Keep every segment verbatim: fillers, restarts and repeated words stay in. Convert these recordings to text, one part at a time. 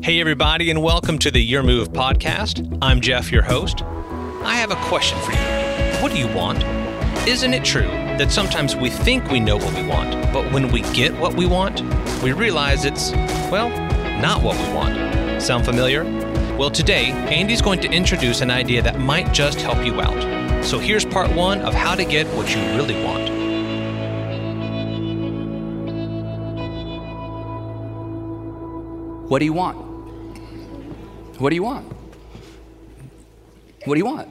Hey everybody, and welcome to the Your Move podcast. I'm Jeff, your host. I have a question for you. What do you want? Isn't it true that sometimes we think we know what we want, but when we get what we want, we realize it's, well, not what we want? Sound familiar? Well, today, Andy's going to introduce an idea that might just help you out. So here's part one of how to get what you really want. What do you want? What do you want? What do you want?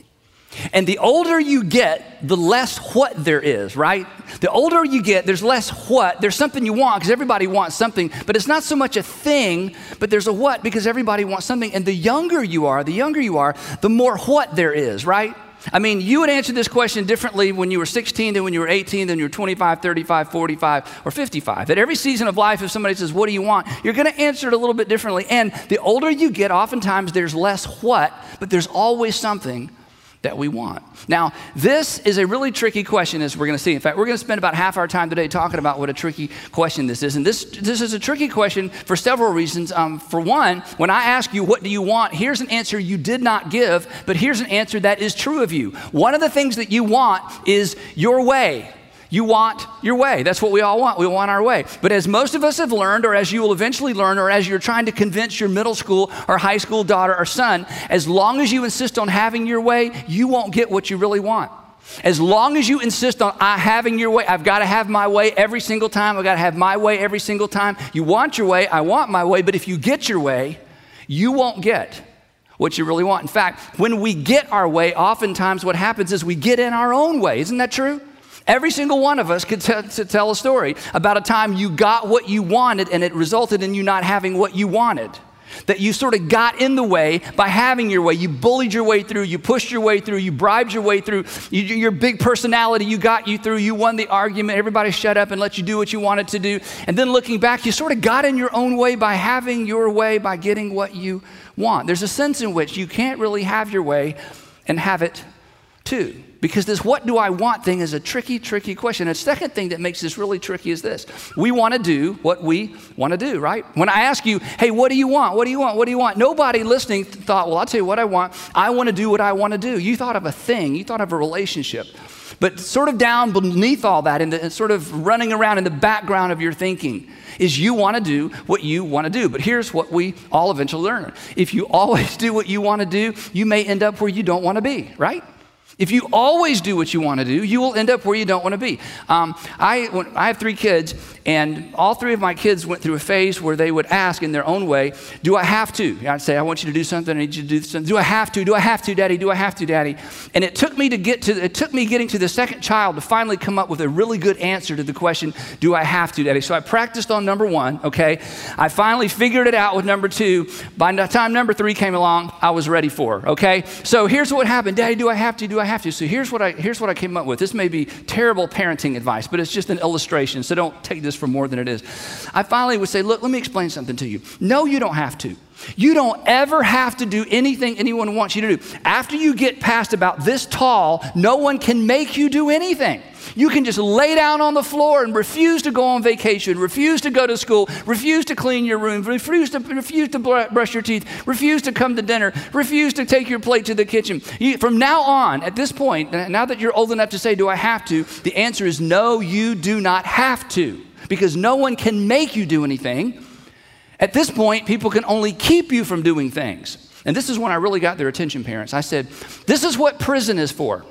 And the older you get, the less what there is, right? The older you get, there's less what. There's something you want because everybody wants something, but it's not so much a thing, but there's a what because everybody wants something. And the younger you are, the younger you are, the more what there is, right? I mean, you would answer this question differently when you were sixteen than when you were eighteen, than you were twenty-five, thirty-five, forty-five, or fifty-five. At every season of life, if somebody says, what do you want? You're going to answer it a little bit differently. And the older you get, oftentimes there's less what, but there's always something that we want. Now, this is a really tricky question, as we're going to see. In fact, we're going to spend about half our time today talking about what a tricky question this is. And this this is a tricky question for several reasons. Um, for one, when I ask you, what do you want? Here's an answer you did not give, but here's an answer that is true of you. One of the things that you want is your way. You want your way. That's what we all want. We want our way. But as most of us have learned, or as you will eventually learn, or as you're trying to convince your middle school or high school daughter or son, as long as you insist on having your way, you won't get what you really want. As long as you insist on I having your way, I've got to have my way every single time. I've got to have my way every single time. You want your way, I want my way. But if you get your way, you won't get what you really want. In fact, when we get our way, oftentimes what happens is we get in our own way. Isn't that true? Every single one of us could t- t- tell a story about a time you got what you wanted and it resulted in you not having what you wanted. That you sort of got in the way by having your way. You bullied your way through, you pushed your way through, you bribed your way through, you, your big personality, you got you through, you won the argument, everybody shut up and let you do what you wanted to do. And then looking back, you sort of got in your own way by having your way, by getting what you want. There's a sense in which you can't really have your way and have it too. Because this what do I want thing is a tricky, tricky question. And the second thing that makes this really tricky is this. We want to do what we want to do, right? When I ask you, hey, what do you want? What do you want? What do you want? Nobody listening thought, well, I'll tell you what I want. I want to do what I want to do. You thought of a thing. You thought of a relationship. But sort of down beneath all that and, and sort of running around in the background of your thinking is you want to do what you want to do. But here's what we all eventually learn. If you always do what you want to do, you may end up where you don't want to be, right? If you always do what you want to do, you will end up where you don't want to be. Um, I, when, I have three kids, and all three of my kids went through a phase where they would ask in their own way, do I have to? I'd say, I want you to do something, I need you to do something. Do I have to? Do I have to, Daddy? Do I have to, Daddy? And it took me to get to, it took me getting to the second child to finally come up with a really good answer to the question, do I have to, Daddy? So I practiced on number one, okay? I finally figured it out with number two. By the time number three came along, I was ready for, okay? So here's what happened. Daddy, do I have to? Do I have to? So here's what I here's what I came up with. This may be terrible parenting advice, but it's just an illustration, so don't take this for more than it is. I finally would say, look, let me explain something to you. No, you don't have to. You don't ever have to do anything anyone wants you to do. After you get past about this tall, no one can make you do anything. You can just lay down on the floor and refuse to go on vacation, refuse to go to school, refuse to clean your room, refuse to refuse to brush your teeth, refuse to come to dinner, refuse to take your plate to the kitchen. You, from now on, at this point, now that you're old enough to say, do I have to? The answer is no, you do not have to, because no one can make you do anything. At this point, people can only keep you from doing things. And this is when I really got their attention, parents. I said, this is what prison is for.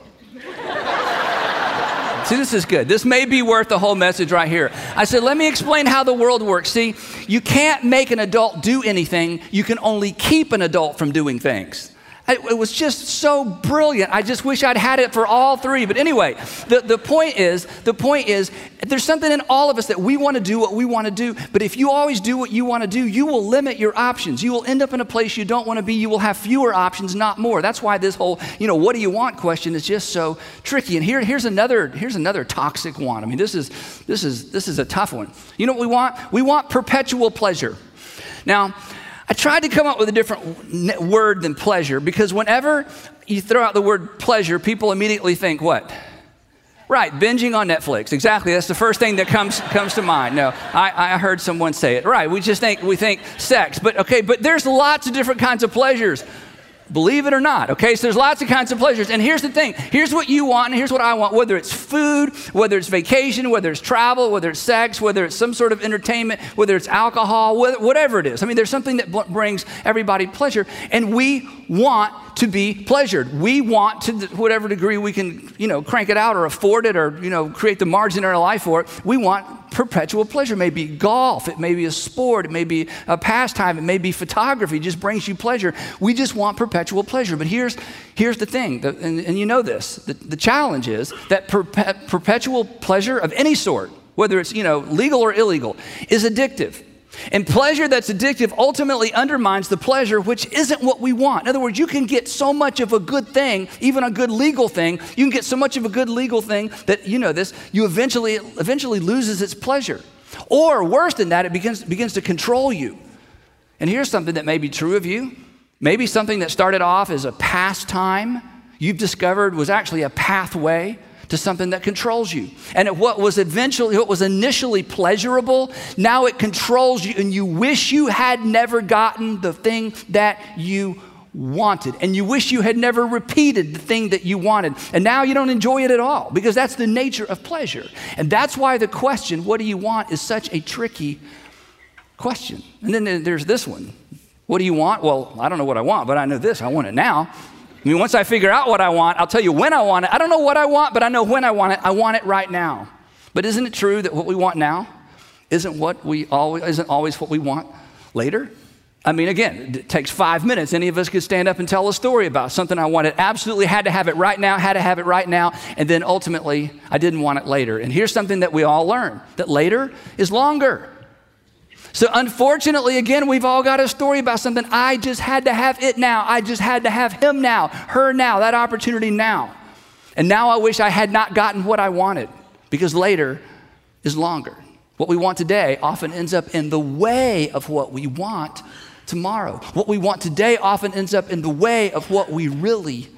See, this is good. This may be worth the whole message right here. I said, let me explain how the world works. See, you can't make an adult do anything. You can only keep an adult from doing things. It was just so brilliant. I just wish I'd had it for all three. But anyway, the, the point is, the point is, there's something in all of us that we want to do what we want to do. But if you always do what you want to do, you will limit your options. You will end up in a place you don't want to be. You will have fewer options, not more. That's why this whole, you know, what do you want question is just so tricky. And here, here's another, here's another toxic one. I mean, this is, this is, this is a tough one. You know what we want? We want perpetual pleasure. Now, I tried to come up with a different word than pleasure because whenever you throw out the word pleasure, people immediately think what? Right, binging on Netflix. Exactly, that's the first thing that comes comes to mind. No, I, I heard someone say it. Right, we just think, we think sex. But okay, but there's lots of different kinds of pleasures. Believe it or not, okay? So there's lots of kinds of pleasures. And here's the thing. Here's what you want and here's what I want. Whether it's food, whether it's vacation, whether it's travel, whether it's sex, whether it's some sort of entertainment, whether it's alcohol, whatever it is. I mean, there's something that brings everybody pleasure. And we want to be pleasured. We want to, whatever degree we can, you know, crank it out or afford it or, you know, create the margin in our life for it. We want perpetual pleasure. It may be golf, it may be a sport, it may be a pastime, it may be photography, it just brings you pleasure. We just want perpetual pleasure. But here's, here's the thing, the, and, and you know this, the, the challenge is that perpe- perpetual pleasure of any sort, whether it's, you know, legal or illegal, is addictive. And pleasure that's addictive ultimately undermines the pleasure, which isn't what we want. In other words, you can get so much of a good thing, even a good legal thing, you can get so much of a good legal thing that, you know this, you eventually eventually loses its pleasure. Or worse than that, it begins, begins to control you. And here's something that may be true of you. Maybe something that started off as a pastime, you've discovered was actually a pathway to something that controls you. And what was eventually, what was initially pleasurable, now it controls you and you wish you had never gotten the thing that you wanted. And you wish you had never repeated the thing that you wanted. And now you don't enjoy it at all because that's the nature of pleasure. And that's why the question, what do you want, is such a tricky question. And then there's this one. What do you want? Well, I don't know what I want, but I know this, I want it now. I mean, once I figure out what I want, I'll tell you when I want it. I don't know what I want, but I know when I want it. I want it right now. But isn't it true that what we want now isn't what we always isn't always what we want later? I mean, again, it takes five minutes. Any of us could stand up and tell a story about something I wanted, absolutely had to have it right now, had to have it right now, and then ultimately I didn't want it later. And here's something that we all learn, that later is longer. So unfortunately, again, we've all got a story about something. I just had to have it now. I just had to have him now, her now, that opportunity now. And now I wish I had not gotten what I wanted because later is longer. What we want today often ends up in the way of what we want tomorrow. What we want today often ends up in the way of what we really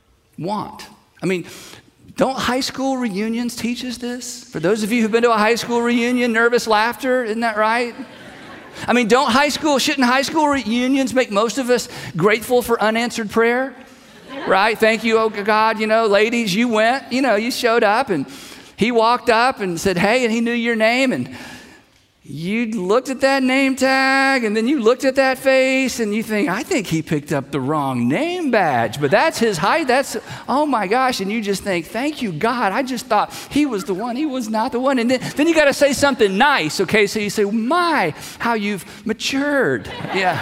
want. I mean, don't high school reunions teach us this? For those of you who've been to a high school reunion, nervous laughter, isn't that right? I mean, don't high school, shouldn't high school reunions make most of us grateful for unanswered prayer? Right? Thank you, oh God, you know, ladies, you went, you know, you showed up and he walked up and said, hey, and he knew your name and you looked at that name tag and then you looked at that face and you think, I think he picked up the wrong name badge, but that's his height. That's, oh my gosh. And you just think, thank you, God. I just thought he was the one. He was not the one. And then, then you got to say something nice. Okay. So you say, my, how you've matured. Yeah.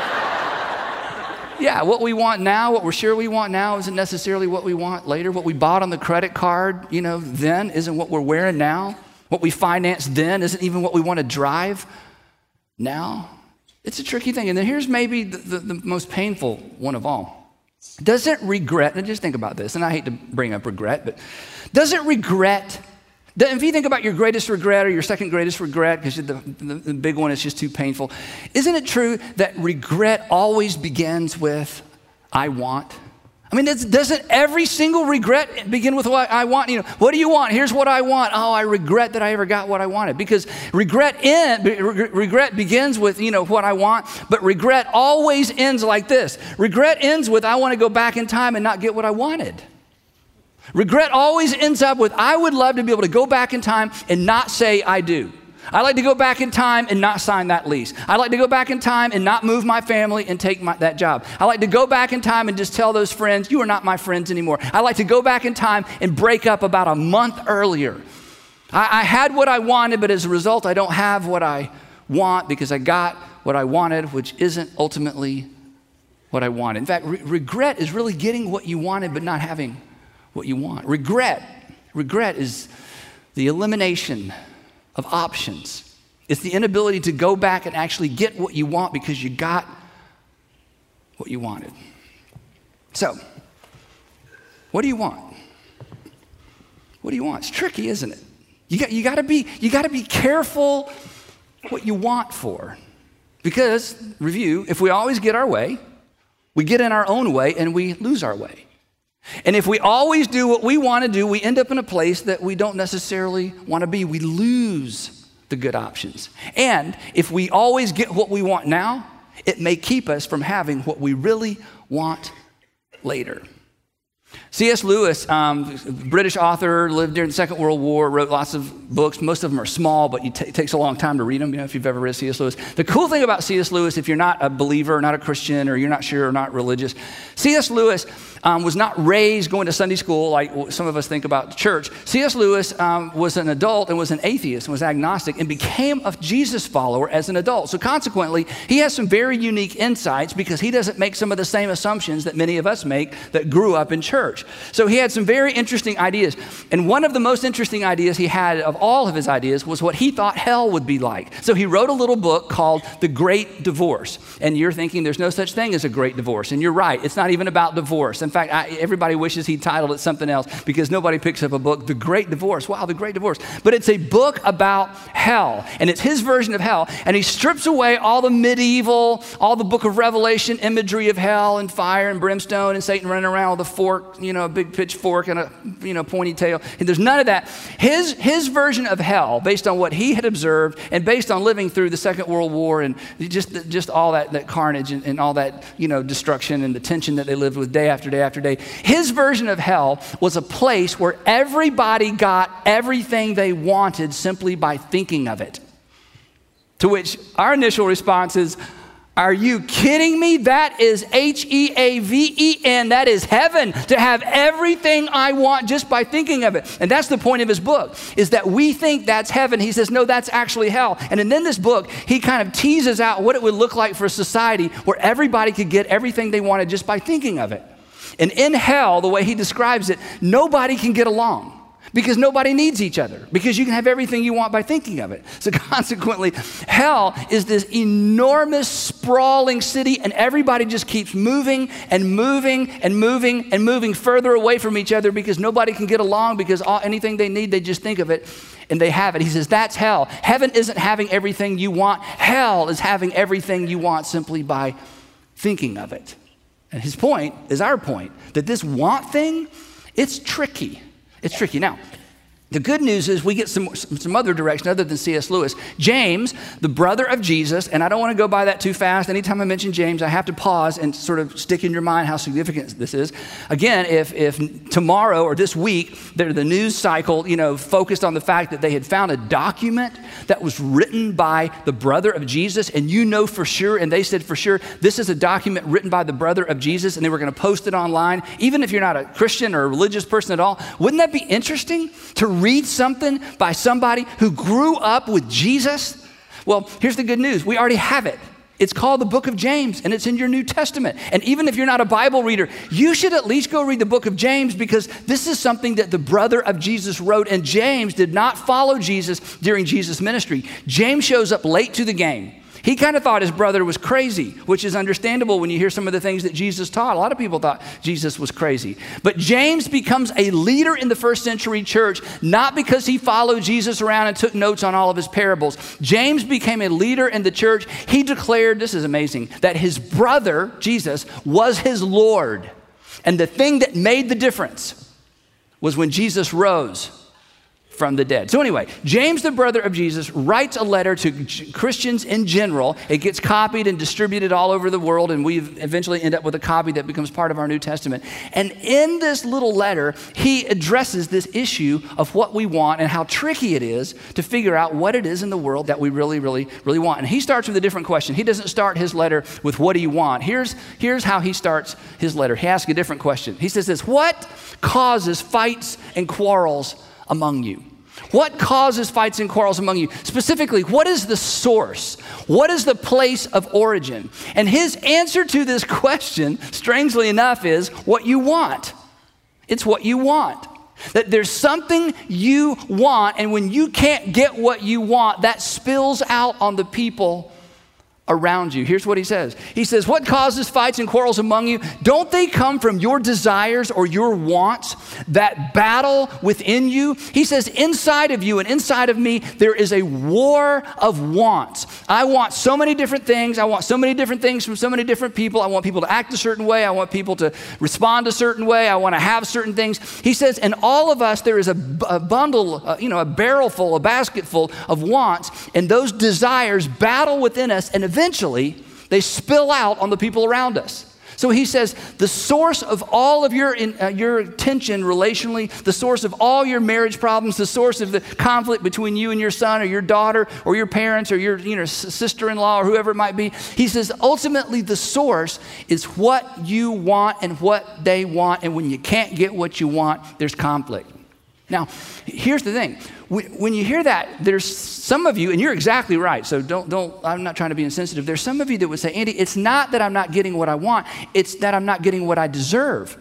Yeah. What we want now, what we're sure we want now isn't necessarily what we want later. What we bought on the credit card, you know, then isn't what we're wearing now. What we financed then isn't even what we want to drive now. It's a tricky thing. And then here's maybe the, the, the most painful one of all. Doesn't regret, and just think about this, and I hate to bring up regret, but doesn't regret, if you think about your greatest regret or your second greatest regret, because the, the, the big one is just too painful, isn't it true that regret always begins with, I want? I mean, doesn't every single regret begin with what I want? You know, what do you want? Here's what I want. Oh, I regret that I ever got what I wanted. Because regret in, regret begins with, you know, what I want, but regret always ends like this. Regret ends with, I want to go back in time and not get what I wanted. Regret always ends up with, I would love to be able to go back in time and not say I do. I like to go back in time and not sign that lease. I like to go back in time and not move my family and take my, that job. I like to go back in time and just tell those friends, you are not my friends anymore. I like to go back in time and break up about a month earlier. I, I had what I wanted, but as a result, I don't have what I want because I got what I wanted, which isn't ultimately what I wanted. In fact, re- regret is really getting what you wanted, but not having what you want. Regret, regret is the elimination of options. It's the inability to go back and actually get what you want because you got what you wanted. So, what do you want? What do you want? It's tricky, isn't it? You got, you got to be, you got to be careful what you want for. Because, review, if we always get our way, we get in our own way and we lose our way. And if we always do what we want to do, we end up in a place that we don't necessarily want to be. We lose the good options. And if we always get what we want now, it may keep us from having what we really want later. C S Lewis, um, British author, lived during the Second World War, wrote lots of books. Most of them are small, but it, t- it takes a long time to read them, you know, if you've ever read C S Lewis. The cool thing about C S Lewis, if you're not a believer, or not a Christian, or you're not sure, or not religious, C S Lewis um, was not raised going to Sunday school like some of us think about church. C S Lewis um, was an adult and was an atheist and was agnostic and became a Jesus follower as an adult. So consequently, he has some very unique insights because he doesn't make some of the same assumptions that many of us make that grew up in church. So he had some very interesting ideas. And one of the most interesting ideas he had of all of his ideas was what he thought hell would be like. So he wrote a little book called The Great Divorce. And you're thinking there's no such thing as a great divorce. And you're right. It's not even about divorce. In fact, I, everybody wishes he titled it something else because nobody picks up a book, The Great Divorce. Wow, The Great Divorce. But it's a book about hell. And it's his version of hell. And he strips away all the medieval, all the book of Revelation imagery of hell and fire and brimstone and Satan running around with a fork, you know, a big pitchfork and a, you know, pointy tail. And there's none of that. His, his version of hell, based on what he had observed and based on living through the Second World War and just, just all that, that carnage and, and all that, you know, destruction and the tension that they lived with day after day after day. His version of hell was a place where everybody got everything they wanted simply by thinking of it. To which our initial response is, are you kidding me? That is H E A V E N. That is heaven, to have everything I want just by thinking of it. And that's the point of his book, is that we think that's heaven. He says, no, that's actually hell. And in this book, he kind of teases out what it would look like for a society where everybody could get everything they wanted just by thinking of it. And in hell, the way he describes it, nobody can get along. Because nobody needs each other. Because you can have everything you want by thinking of it. So consequently, hell is this enormous, sprawling city, and everybody just keeps moving and moving and moving and moving further away from each other because nobody can get along because all, anything they need, they just think of it and they have it. He says, that's hell. Heaven isn't having everything you want. Hell is having everything you want simply by thinking of it. And his point is our point, that this want thing, it's tricky. It's tricky. Now, the good news is we get some, some other direction other than C S Lewis. James, the brother of Jesus, and I don't want to go by that too fast. Anytime I mention James, I have to pause and sort of stick in your mind how significant this is. Again, if, if tomorrow or this week, the news cycle, you know, focused on the fact that they had found a document that was written by the brother of Jesus, and you know for sure, and they said for sure, this is a document written by the brother of Jesus, and they were going to post it online, even if you're not a Christian or a religious person at all, wouldn't that be interesting to read something by somebody who grew up with Jesus? Well, here's the good news. We already have it. It's called the book of James, and it's in your New Testament. And even if you're not a Bible reader, you should at least go read the book of James because this is something that the brother of Jesus wrote, and James did not follow Jesus during Jesus' ministry. James shows up late to the game. He kind of thought his brother was crazy, which is understandable when you hear some of the things that Jesus taught. A lot of people thought Jesus was crazy. But James becomes a leader in the first century church, not because he followed Jesus around and took notes on all of his parables. James became a leader in the church. He declared, this is amazing, that his brother, Jesus, was his Lord. And the thing that made the difference was when Jesus rose from the dead. So anyway, James, the brother of Jesus, writes a letter to Christians in general. It gets copied and distributed all over the world, and we eventually end up with a copy that becomes part of our New Testament. And in this little letter, he addresses this issue of what we want and how tricky it is to figure out what it is in the world that we really, really, really want. And he starts with a different question. He doesn't start his letter with what do you want. Here's, here's how he starts his letter. He asks a different question. He says this, what causes fights and quarrels among you? What causes fights and quarrels among you? Specifically, what is the source? What is the place of origin? And his answer to this question, strangely enough, is what you want. It's what you want. That there's something you want, and when you can't get what you want, that spills out on the people around you. Here's what he says. He says, what causes fights and quarrels among you? Don't they come from your desires or your wants that battle within you? He says, inside of you and inside of me, there is a war of wants. I want so many different things. I want so many different things from so many different people. I want people to act a certain way. I want people to respond a certain way. I want to have certain things. He says, in all of us, there is a, a bundle, uh, you know, a barrel full, a basket full of wants, and those desires battle within us, and eventually they spill out on the people around us. So he says, the source of all of your, uh, your tension relationally, the source of all your marriage problems, the source of the conflict between you and your son or your daughter or your parents or your you know, sister-in-law or whoever it might be, he says, ultimately the source is what you want and what they want. And when you can't get what you want, there's conflict. Now, here's the thing. When you hear that, there's some of you, and you're exactly right, so don't, don't, I'm not trying to be insensitive. There's some of you that would say, Andy, it's not that I'm not getting what I want, it's that I'm not getting what I deserve.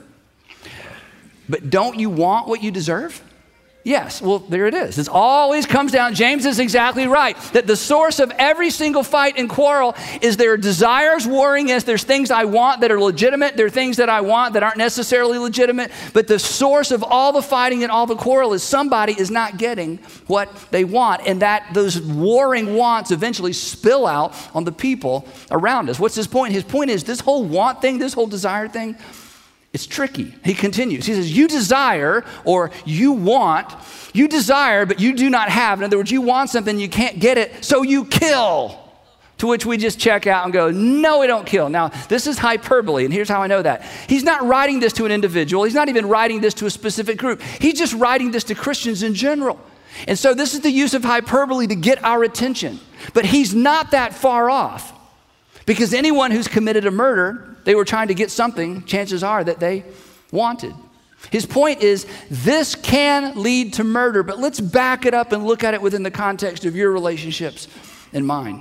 But don't you want what you deserve? Yes, well, there it is. It always comes down, James is exactly right, that the source of every single fight and quarrel is there are desires warring against, there's things I want that are legitimate, there are things that I want that aren't necessarily legitimate, but the source of all the fighting and all the quarrel is somebody is not getting what they want, and that those warring wants eventually spill out on the people around us. What's his point? His point is this whole want thing, this whole desire thing, it's tricky. He continues. He says, you desire or you want, you desire, but you do not have. In other words, you want something, you can't get it, so you kill. To which we just check out and go, no, we don't kill. Now, this is hyperbole, and here's how I know that. He's not writing this to an individual. He's not even writing this to a specific group. He's just writing this to Christians in general. And so this is the use of hyperbole to get our attention. But he's not that far off. Because anyone who's committed a murder, they were trying to get something, chances are, that they wanted. His point is, this can lead to murder, but let's back it up and look at it within the context of your relationships and mine.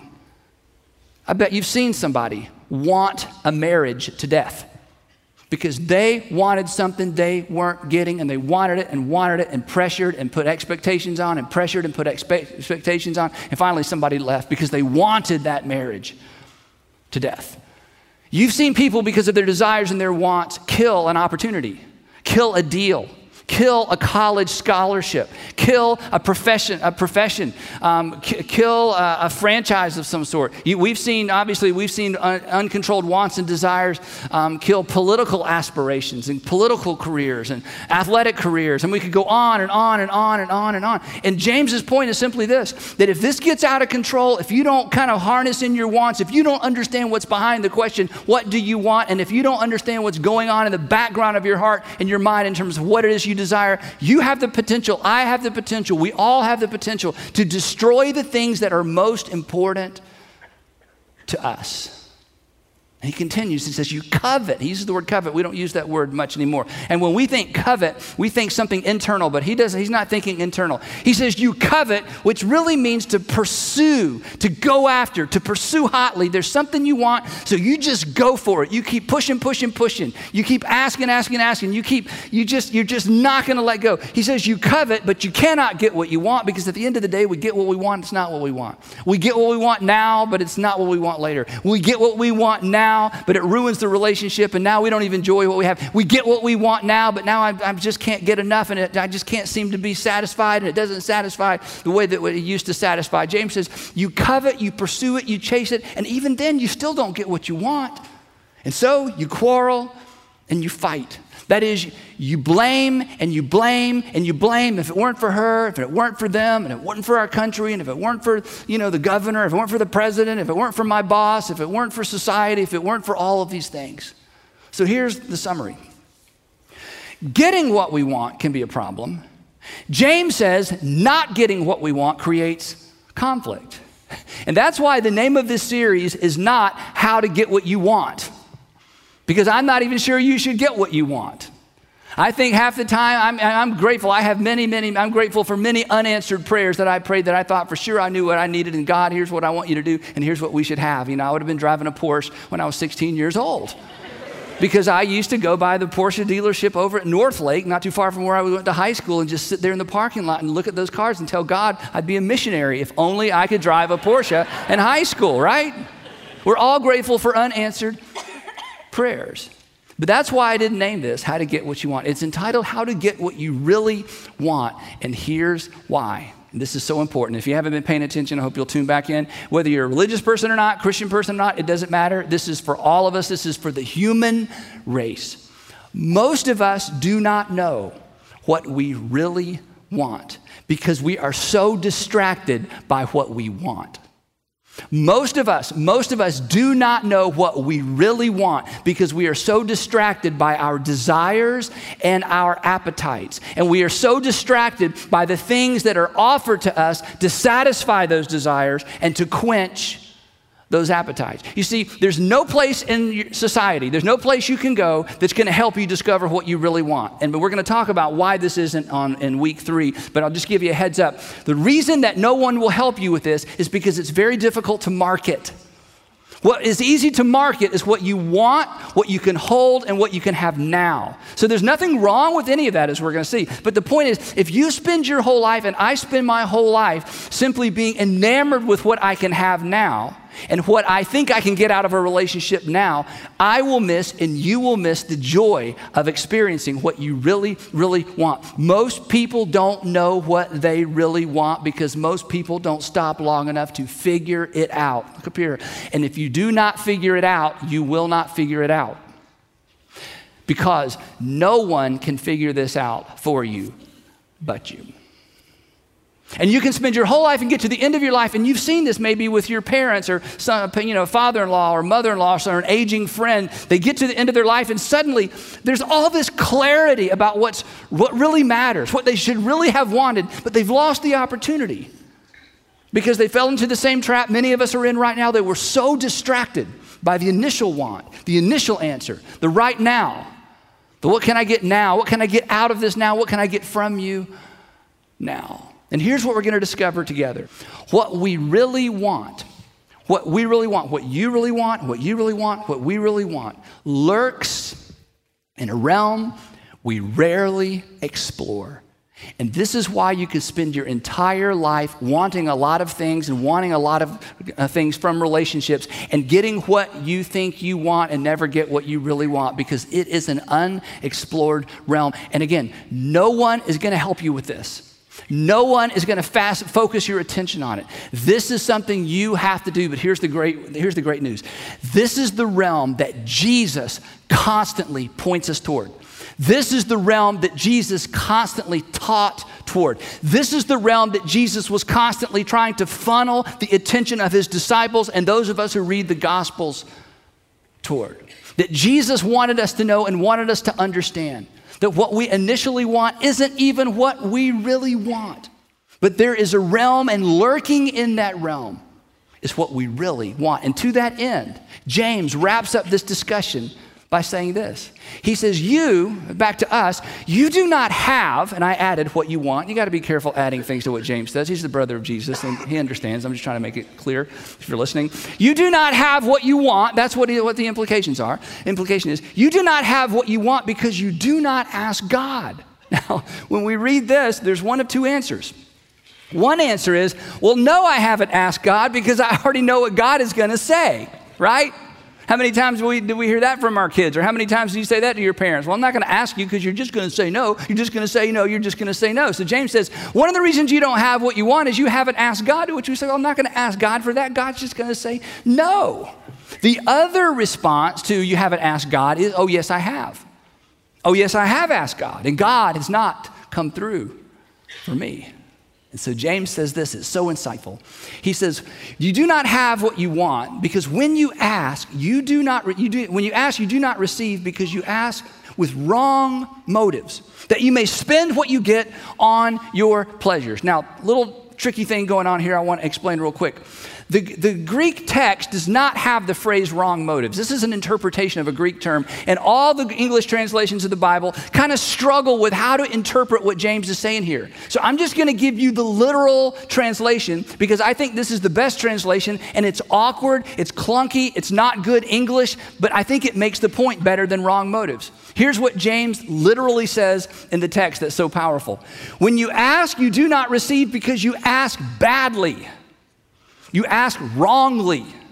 I bet you've seen somebody want a marriage to death because they wanted something they weren't getting, and they wanted it and wanted it and pressured and put expectations on and pressured and put expe- expectations on, and finally somebody left because they wanted that marriage to death. You've seen people, because of their desires and their wants, kill an opportunity, kill a deal, kill a college scholarship, kill a profession, a profession, um, k- kill a, a franchise of some sort. You, we've seen, obviously, we've seen un- uncontrolled wants and desires um, kill political aspirations and political careers and athletic careers, and we could go on and on and on and on and on. And James's point is simply this, that if this gets out of control, if you don't kind of harness in your wants, if you don't understand what's behind the question, what do you want, and if you don't understand what's going on in the background of your heart and your mind in terms of what it is you desire, you have the potential, I have the potential, we all have the potential to destroy the things that are most important to us. And he continues, he says, you covet. He uses the word covet. We don't use that word much anymore. And when we think covet, we think something internal, but he doesn't, he's not thinking internal. He says you covet, which really means to pursue, to go after, to pursue hotly. There's something you want, so you just go for it. You keep pushing, pushing, pushing. You keep asking, asking, asking. You keep, you just, you're just not going to let go. He says you covet, but you cannot get what you want, because at the end of the day, we get what we want, it's not what we want. We get what we want now, but it's not what we want later. We get what we want now, but it ruins the relationship, and now we don't even enjoy what we have. We get what we want now, but now I, I just can't get enough, and it, I just can't seem to be satisfied, and it doesn't satisfy the way that it used to satisfy. James says, you covet, you pursue it, you chase it, and even then you still don't get what you want. And so you quarrel and you fight. That is, you blame and you blame and you blame. If it weren't for her, if it weren't for them, and if it weren't for our country, and if it weren't for, you know, the governor, if it weren't for the president, if it weren't for my boss, if it weren't for society, if it weren't for all of these things. So here's the summary. Getting what we want can be a problem. James says not getting what we want creates conflict. And that's why the name of this series is not How to Get What You Want. Because I'm not even sure you should get what you want. I think half the time, I'm, I'm grateful. I have many, many, I'm grateful for many unanswered prayers that I prayed that I thought for sure I knew what I needed. And God, here's what I want you to do, and here's what we should have. You know, I would have been driving a Porsche when I was sixteen years old. Because I used to go by the Porsche dealership over at Northlake, not too far from where I went to high school, and just sit there in the parking lot and look at those cars and tell God I'd be a missionary if only I could drive a Porsche in high school, right? We're all grateful for unanswered prayers. But that's why I didn't name this, How to Get What You Want. It's entitled How to Get What You Really Want. And here's why. And this is so important. If you haven't been paying attention, I hope you'll tune back in. Whether you're a religious person or not, Christian person or not, it doesn't matter. This is for all of us. This is for the human race. Most of us do not know what we really want because we are so distracted by what we want. Most of us, most of us do not know what we really want because we are so distracted by our desires and our appetites. And we are so distracted by the things that are offered to us to satisfy those desires and to quench those appetites. You see, there's no place in society, there's no place you can go that's going to help you discover what you really want. And we're going to talk about why this isn't on in week three, but I'll just give you a heads up. The reason that no one will help you with this is because it's very difficult to market. What is easy to market is what you want, what you can hold, and what you can have now. So there's nothing wrong with any of that, as we're going to see. But the point is, if you spend your whole life, and I spend my whole life simply being enamored with what I can have now, and what I think I can get out of a relationship now, I will miss and you will miss the joy of experiencing what you really, really want. Most people don't know what they really want because most people don't stop long enough to figure it out. Look up here. And if you do not figure it out, you will not figure it out. Because no one can figure this out for you but you. And you can spend your whole life and get to the end of your life, and you've seen this maybe with your parents or some, you know, father-in-law or mother-in-law or an aging friend. They get to the end of their life, and suddenly there's all this clarity about what's what really matters, what they should really have wanted, but they've lost the opportunity because they fell into the same trap many of us are in right now. They were so distracted by the initial want, the initial answer, the right now, the what can I get now, what can I get out of this now, what can I get from you now. And here's what we're going to discover together. What we really want, what we really want, what you really want, what you really want, what we really want, lurks in a realm we rarely explore. And this is why you can spend your entire life wanting a lot of things and wanting a lot of uh, things from relationships and getting what you think you want and never get what you really want because it is an unexplored realm. And again, no one is going to help you with this. No one is going to fast focus your attention on it. This is something you have to do, but here's the great, here's the great news. This is the realm that Jesus constantly points us toward. This is the realm that Jesus constantly taught toward. This is the realm that Jesus was constantly trying to funnel the attention of his disciples and those of us who read the Gospels toward. That Jesus wanted us to know and wanted us to understand. That what we initially want isn't even what we really want. But there is a realm, and lurking in that realm is what we really want. And to that end, James wraps up this discussion by saying this. He says, you, back to us, you do not have, and I added what you want. You got to be careful adding things to what James says. He's the brother of Jesus, and he understands. I'm just trying to make it clear if you're listening. You do not have what you want. That's what, he, what the implications are. Implication is, you do not have what you want because you do not ask God. Now, when we read this, there's one of two answers. One answer is, well, no, I haven't asked God because I already know what God is going to say, right? How many times do we, do we hear that from our kids? Or how many times do you say that to your parents? Well, I'm not going to ask you because you're just going to say no. You're just going to say no. You're just going to say no. So James says, one of the reasons you don't have what you want is you haven't asked God. To which we say, well, I'm not going to ask God for that. God's just going to say no. The other response to you haven't asked God is, oh, yes, I have. Oh, yes, I have asked God. And God has not come through for me. And so James says this, it's so insightful. He says, you do not have what you want because when you ask, you do not, you do, when you ask, you do not receive because you ask with wrong motives, that you may spend what you get on your pleasures. Now, little tricky thing going on here I want to explain real quick. The, the Greek text does not have the phrase wrong motives. This is an interpretation of a Greek term, and all the English translations of the Bible kind of struggle with how to interpret what James is saying here. So I'm just going to give you the literal translation because I think this is the best translation, and it's awkward, it's clunky, it's not good English, but I think it makes the point better than wrong motives. Here's what James literally says in the text that's so powerful. When you ask, you do not receive because you ask badly. You ask wrongly.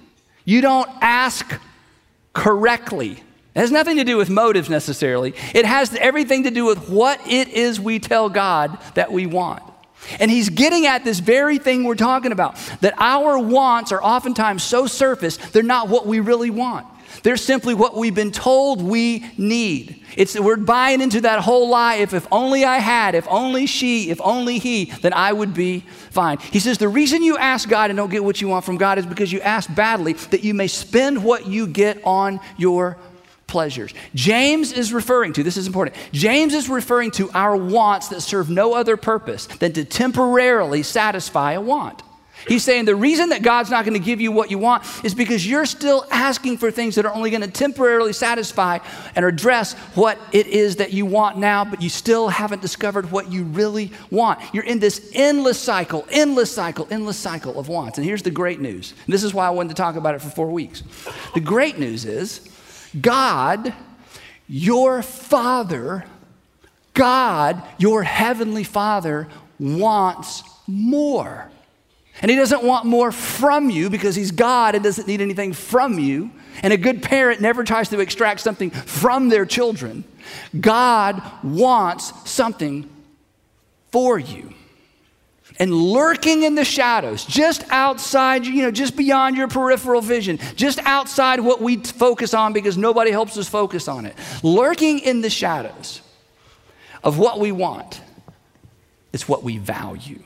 You don't ask correctly. It has nothing to do with motives necessarily. It has everything to do with what it is we tell God that we want. And he's getting at this very thing we're talking about, that our wants are oftentimes so surface, they're not what we really want. They're simply what we've been told we need. It's, we're buying into that whole lie, if, if only I had, if only she, if only he, then I would be fine. He says the reason you ask God and don't get what you want from God is because you ask badly, that you may spend what you get on your pleasures. James is referring to, this is important, James is referring to our wants that serve no other purpose than to temporarily satisfy a want. He's saying the reason that God's not going to give you what you want is because you're still asking for things that are only going to temporarily satisfy and address what it is that you want now, but you still haven't discovered what you really want. You're in this endless cycle, endless cycle, endless cycle of wants. And here's the great news. And this is why I wanted to talk about it for four weeks. The great news is God, your Father, God, your Heavenly Father, wants more. And he doesn't want more from you because he's God and doesn't need anything from you. And a good parent never tries to extract something from their children. God wants something for you. And lurking in the shadows, just outside, you know, just beyond your peripheral vision, just outside what we focus on because nobody helps us focus on it. Lurking in the shadows of what we want is what we value.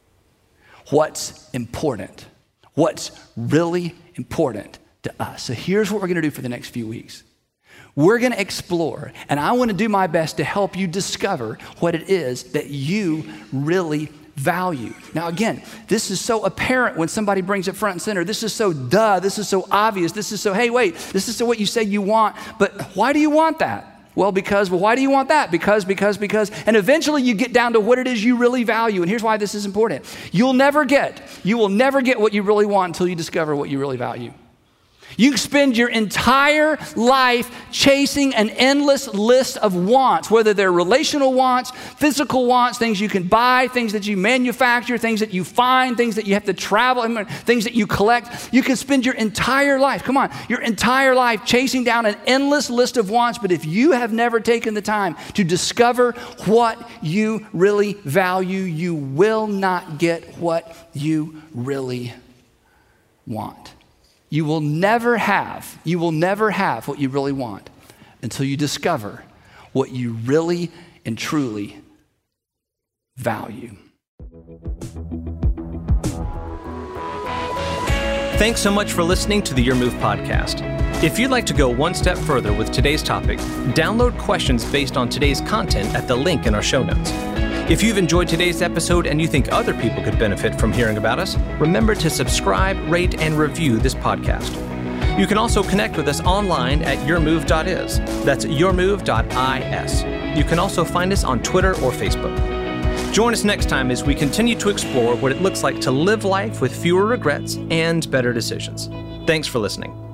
What's important, what's really important to us. So here's what we're going to do for the next few weeks. We're going to explore, and I want to do my best to help you discover what it is that you really value. Now again, this is so apparent when somebody brings it front and center. This is so duh, this is so obvious. This is so, hey, wait, this is so what you say you want, but why do you want that? Well, because, well, why do you want that? Because, because, because. And eventually you get down to what it is you really value. And here's why this is important. You'll never get, you will never get what you really want until you discover what you really value. You spend your entire life chasing an endless list of wants, whether they're relational wants, physical wants, things you can buy, things that you manufacture, things that you find, things that you have to travel, things that you collect. You can spend your entire life, come on, your entire life chasing down an endless list of wants. But if you have never taken the time to discover what you really value, you will not get what you really want. You will never have, you will never have what you really want until you discover what you really and truly value. Thanks so much for listening to the Your Move podcast. If you'd like to go one step further with today's topic, download questions based on today's content at the link in our show notes. If you've enjoyed today's episode and you think other people could benefit from hearing about us, remember to subscribe, rate, and review this podcast. You can also connect with us online at your move dot is. That's your move dot is. You can also find us on Twitter or Facebook. Join us next time as we continue to explore what it looks like to live life with fewer regrets and better decisions. Thanks for listening.